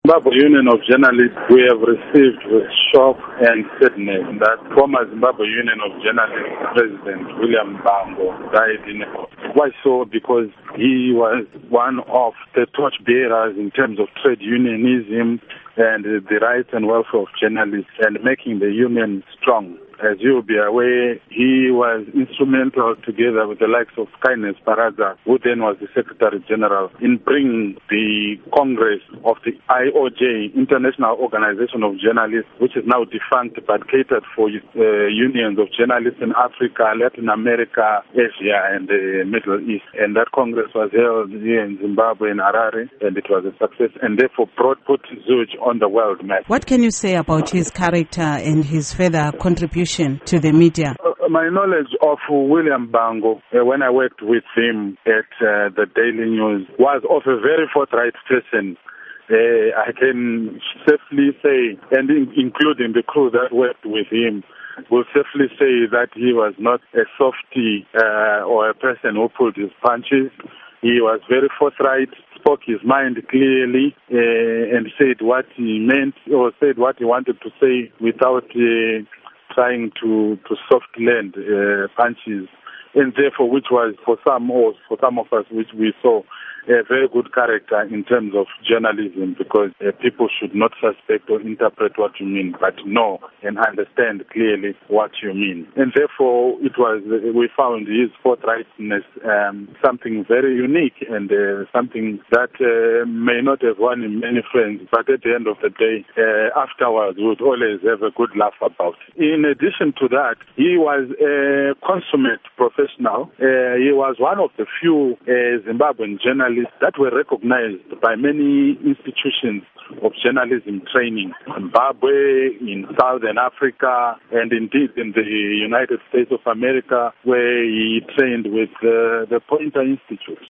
Zimbabwe Union of Journalists, we have received with shock and sadness that former Zimbabwe Union of Journalists President William Bango died in a Why so? Because he was one of the torchbearers in terms of trade unionism and the rights and welfare of journalists and making the union strong. As you'll be aware, he was instrumental, together with the likes of Kainis Baraza, who then was the Secretary General, in bringing the Congress of the IOJ, International Organization of Journalists, which is now defunct but catered for unions of journalists in Africa, Latin America, Asia, and the Middle East. And that Congress was held here in Zimbabwe, in Harare, and it was a success, and therefore put ZUJ on the world map. What can you say about his character and his further contribution to the media? My knowledge of William Bango, when I worked with him at the Daily News, was of a very forthright person. I can safely say, and including the crew that worked with him, will safely say that he was not a softie or a person who pulled his punches. He was very forthright, spoke his mind clearly, and said what he meant or said what he wanted to say without trying to soft land punches, and therefore, which was for some of us, which we saw a very good character in terms of journalism, because people should not suspect or interpret what you mean, but know and understand clearly what you mean. And therefore, we found his forthrightness something very unique and something that may not have won him many friends, but at the end of the day, afterwards, we would always have a good laugh about. In addition to that, he was a consummate professional. He was one of the few Zimbabwean journalists that were recognized by many institutions of journalism training, Zimbabwe, in Southern Africa, and indeed in the United States of America, where he trained with the Poynter Institute.